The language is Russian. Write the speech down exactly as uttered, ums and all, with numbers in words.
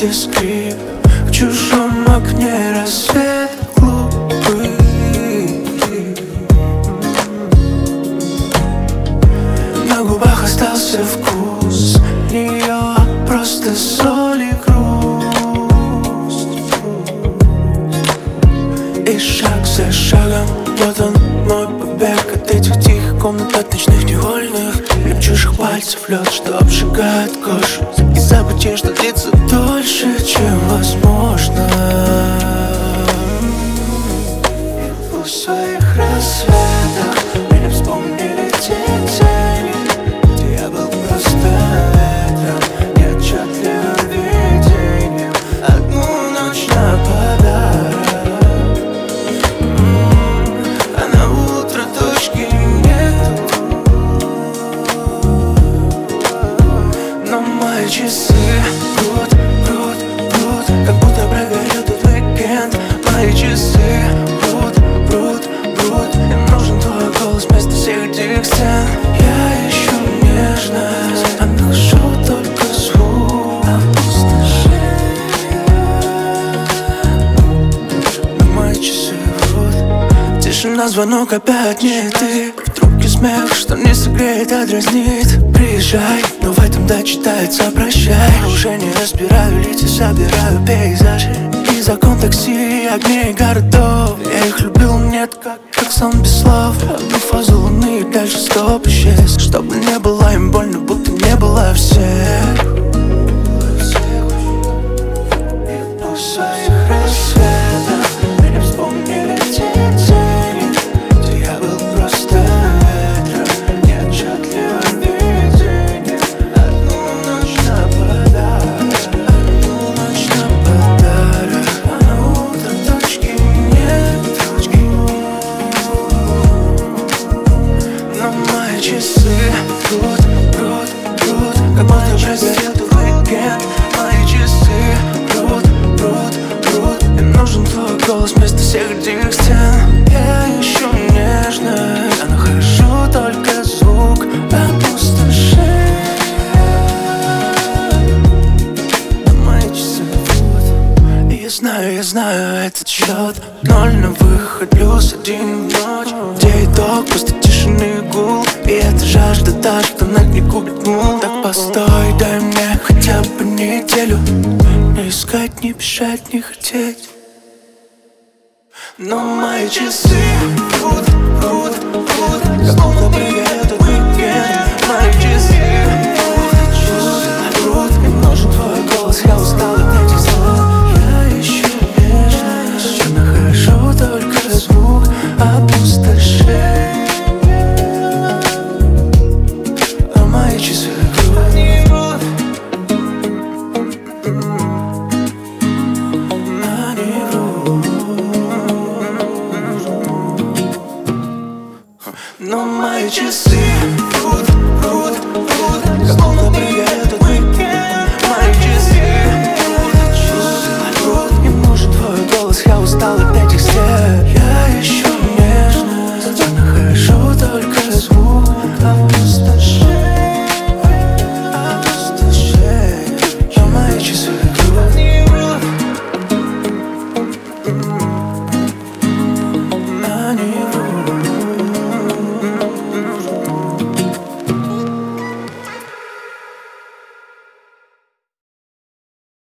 каждый скрип. В чужом окне рассвет глупый. На губах остался вкус нее, просто соль и грусть. И шаг за шагом, вот он, мой побег от этих тихих комнат, от ночных невольных лип чужих пальцев, лед, что обжигает кожу, и забытие, что длится дольше, чем возможно. В своих рассветах меня вспомнили те тени, где я был просто ветром, неотчетливым видением. Одну ночь на подарок, а на утро точки нету. Но мои часы прут, прут, прут, как будто прогорел тот уикенд. Мои часы прут, прут, прут, им нужен твой голос вместо всех этих сцен. Я ищу нежность, а нахожу только звук опустошения. Но мои часы врут. Тишина, звонок, опять не ты. В трубке смех, что не согреет, а дразнит. Приезжай, но в этом да читается прощай. Уже не разбираю лица, собираю пейзажи. И закон такси, огней городов. Я их любил, нет, как, как сон без слов. Одну фазу луны и дальше стоп исчез. Чтобы не было им больно, будто не было всех. В своих рассветах меня вспомнили те тени, где я был просто ветром, неотчетливым видением. Одну ночь на подарок, одну ночь на подарок, а на утро точки нет, точки нет. Но мои часы прут, прут, прут, как будто прогорел тот уикенд. Мои часы прут, прут, прут, им нужен твой голос вместо всех этих сцен. Я ищу нежность, а нахожу только звук опустошения. Но мои часы вот. И я знаю, я знаю этот счет. Ноль на выход, плюс один в ночь, где итог просто тишины и гул. И это жажда та, что на дне губит мул. Так постой, дай мне хотя бы неделю, не искать, не бежать, не хотеть. Но мои часы прут, прут, прут, как будто прогорел тот уикенд. Мои часы прут, прут, им нужен твой голос, я устал от этих слов. Я ищу нежность, я нахожу только звук опустошения. А мои часы прут, они врут. Но мои часы прут, прут, прут, как